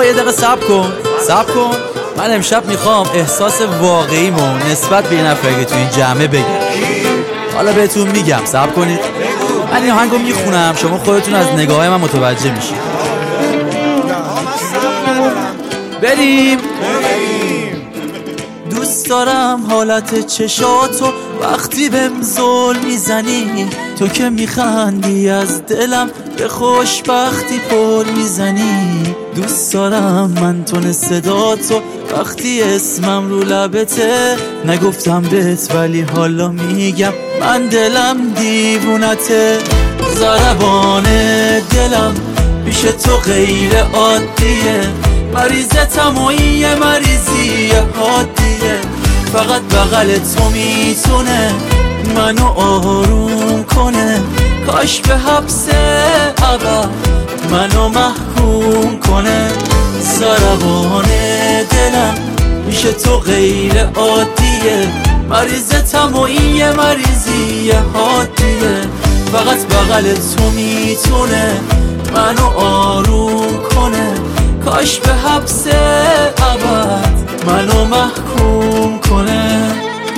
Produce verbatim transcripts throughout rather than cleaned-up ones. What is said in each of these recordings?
یه دقیقه صبر کن صبر کن من امشب میخوام احساس واقعیمو نسبت به یه نفر که تو این جمعه بگم. حالا بهتون میگم صبر کنید. من این آهنگو میخونم شما خودتون از نگاه من متوجه میشید. بریم دوست دارم حالت چشاتو وقتی بهم زل میزنی، تو که میخندی از دلم به خوشبختی پل میزنی. دوست دارم من تون صداتو وقتی اسمم رو لبته، نگفتم بهت ولی حالا میگم من دلم دیوونته. ضربان دلم پیش تو غیر عادیه، مریضتم و این یه مریضی عادیه. فقط بغل تو میتونه منو آروم کنه، کاش به حبس ابد منو محکوم کنه. ضربان دلم میشه تو غیر عادیه، مریضتم و این یه مریضی عادیه. فقط بغل تو میتونه منو آروم کنه، کاش به حبس ابد منو محکوم کنه.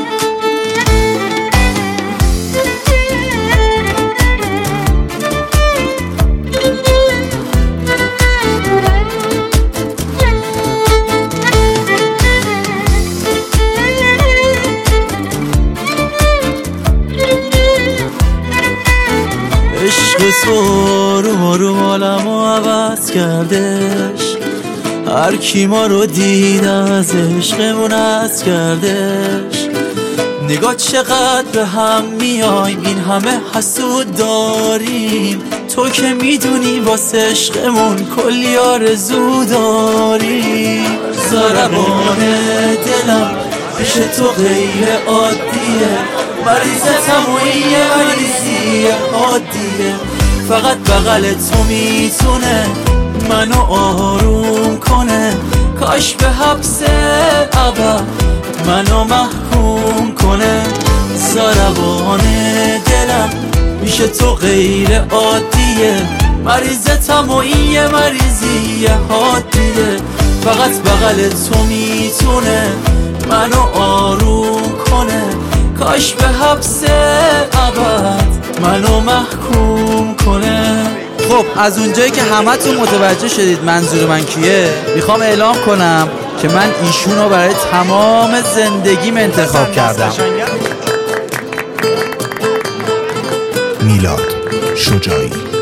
عشق تو رو رو حالمو عوض کردش، هر کی ما رو دید از عشقمون از کردش. نگاه چقدر به هم میایم، این همه حسود داریم، تو که میدونی واسه عشقمون کلی آرزو داریم. ضربان دلم پیش تو غیر عادیه، مریضتم و این یه مریضی عادیه. فقط بغل تو میتونه منو آروم کنه، کاش به حبس ابد منو محکوم کنه. ضربان دلم میشه تو غیر عادیه، مریضتم و این یه مریضی عادیه. فقط بغل تو میتونه منو آروم کنه، کاش به حبس ابد منو محکوم کنه. خب از اونجایی که همتون متوجه شدید منظور من کیه، میخوام اعلام کنم که من ایشونو برای تمام زندگیم انتخاب کردم. میلاد شجاعی.